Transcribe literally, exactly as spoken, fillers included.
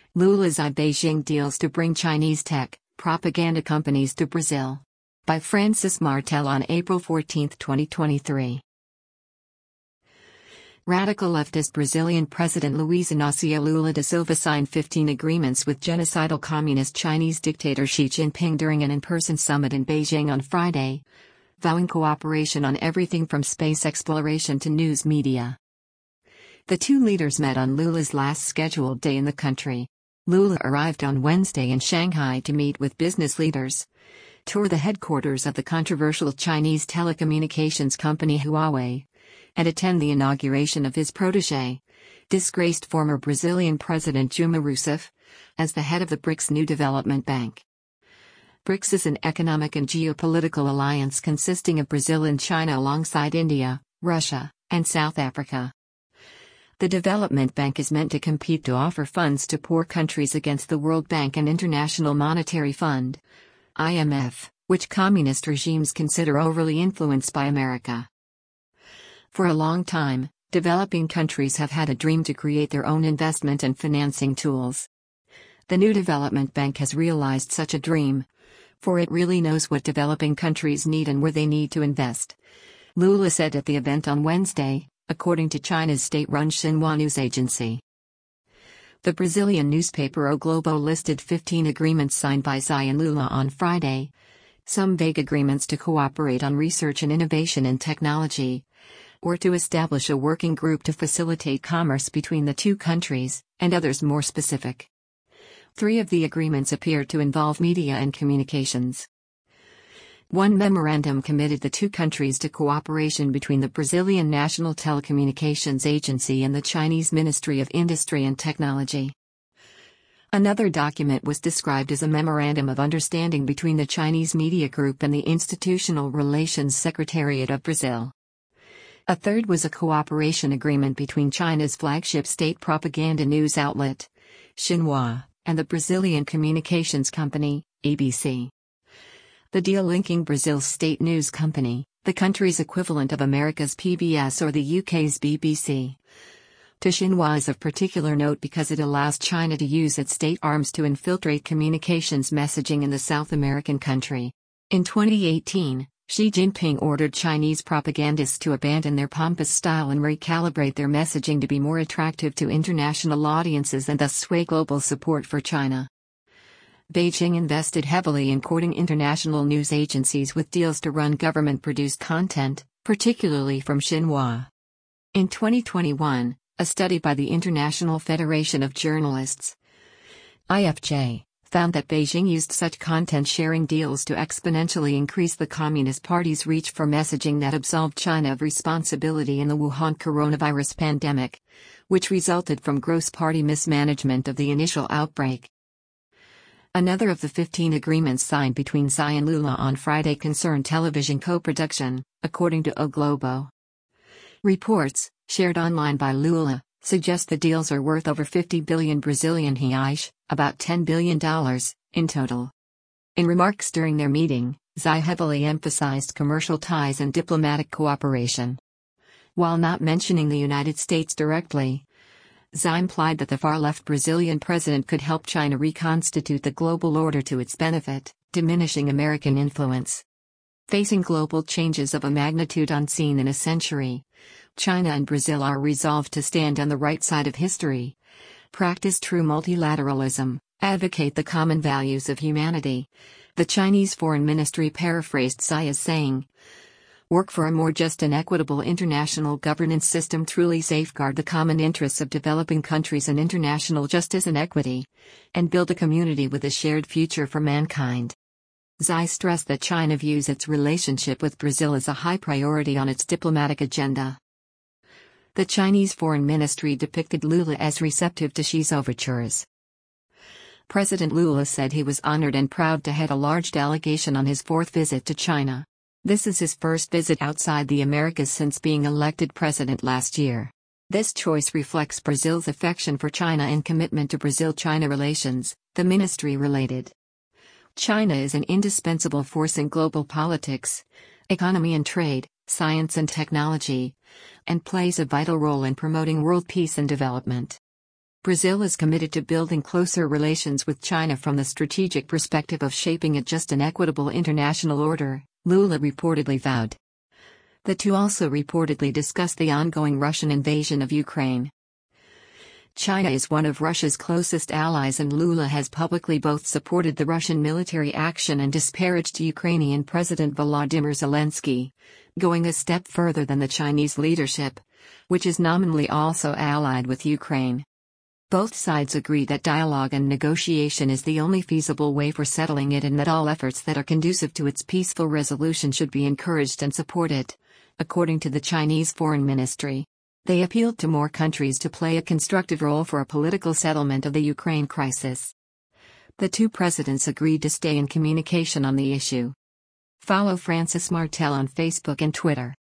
Lula's eye Beijing deals to bring Chinese tech, propaganda companies to Brazil. By Francis Martel on April fourteenth, twenty twenty-three. Radical leftist Brazilian President Luiz Inácio Lula da Silva signed fifteen agreements with genocidal communist Chinese dictator Xi Jinping during an in-person summit in Beijing on Friday, vowing cooperation on everything from space exploration to news media. The two leaders met on Lula's last scheduled day in the country. Lula arrived on Wednesday in Shanghai to meet with business leaders, tour the headquarters of the controversial Chinese telecommunications company Huawei, and attend the inauguration of his protégé, disgraced former Brazilian President Dilma Rousseff, as the head of the BRICS New Development Bank. BRICS is an economic and geopolitical alliance consisting of Brazil and China alongside India, Russia, and South Africa. The development bank is meant to compete to offer funds to poor countries against the World Bank and International Monetary Fund, I M F, which communist regimes consider overly influenced by America. For a long time, developing countries have had a dream to create their own investment and financing tools. The new development bank has realized such a dream, for it really knows what developing countries need and where they need to invest, Lula said at the event on Wednesday, according to China's state-run Xinhua news agency. The Brazilian newspaper O Globo listed fifteen agreements signed by Xi and Lula on Friday, some vague agreements to cooperate on research and innovation in technology, or to establish a working group to facilitate commerce between the two countries, and others more specific. Three of the agreements appear to involve media and communications. One memorandum committed the two countries to cooperation between the Brazilian National Telecommunications Agency and the Chinese Ministry of Industry and Technology. Another document was described as a memorandum of understanding between the Chinese Media Group and the Institutional Relations Secretariat of Brazil. A third was a cooperation agreement between China's flagship state propaganda news outlet, Xinhua, and the Brazilian communications company, A B C. The deal linking Brazil's state news company, the country's equivalent of America's P B S or the U K's B B C, to Xinhua is of particular note because it allows China to use its state arms to infiltrate communications messaging in the South American country. In twenty eighteen, Xi Jinping ordered Chinese propagandists to abandon their pompous style and recalibrate their messaging to be more attractive to international audiences and thus sway global support for China. Beijing invested heavily in courting international news agencies with deals to run government-produced content, particularly from Xinhua. In twenty twenty-one, a study by the International Federation of Journalists, I F J, found that Beijing used such content-sharing deals to exponentially increase the Communist Party's reach for messaging that absolved China of responsibility in the Wuhan coronavirus pandemic, which resulted from gross party mismanagement of the initial outbreak. Another of the fifteen agreements signed between Xi and Lula on Friday concerned television co-production, according to O Globo. Reports, shared online by Lula, suggest the deals are worth over fifty billion Brazilian reais, about ten billion dollars, in total. In remarks during their meeting, Xi heavily emphasized commercial ties and diplomatic cooperation. While not mentioning the United States directly, Xi implied that the far-left Brazilian president could help China reconstitute the global order to its benefit, diminishing American influence. Facing global changes of a magnitude unseen in a century, China and Brazil are resolved to stand on the right side of history, practice true multilateralism, advocate the common values of humanity. The Chinese Foreign Ministry paraphrased Xi as saying, "Work for a more just and equitable international governance system, truly safeguard the common interests of developing countries and international justice and equity, and build a community with a shared future for mankind." Xi stressed that China views its relationship with Brazil as a high priority on its diplomatic agenda. The Chinese Foreign Ministry depicted Lula as receptive to Xi's overtures. President Lula said he was honored and proud to head a large delegation on his fourth visit to China. This is his first visit outside the Americas since being elected president last year. This choice reflects Brazil's affection for China and commitment to Brazil-China relations, the ministry related. China is an indispensable force in global politics, economy and trade, science and technology, and plays a vital role in promoting world peace and development. Brazil is committed to building closer relations with China from the strategic perspective of shaping a just and equitable international order, Lula reportedly vowed. The two also reportedly discussed the ongoing Russian invasion of Ukraine. China is one of Russia's closest allies, and Lula has publicly both supported the Russian military action and disparaged Ukrainian President Volodymyr Zelensky, going a step further than the Chinese leadership, which is nominally also allied with Ukraine. Both sides agree that dialogue and negotiation is the only feasible way for settling it, and that all efforts that are conducive to its peaceful resolution should be encouraged and supported, according to the Chinese Foreign Ministry. They appealed to more countries to play a constructive role for a political settlement of the Ukraine crisis. The two presidents agreed to stay in communication on the issue. Follow Francis Martel on Facebook and Twitter.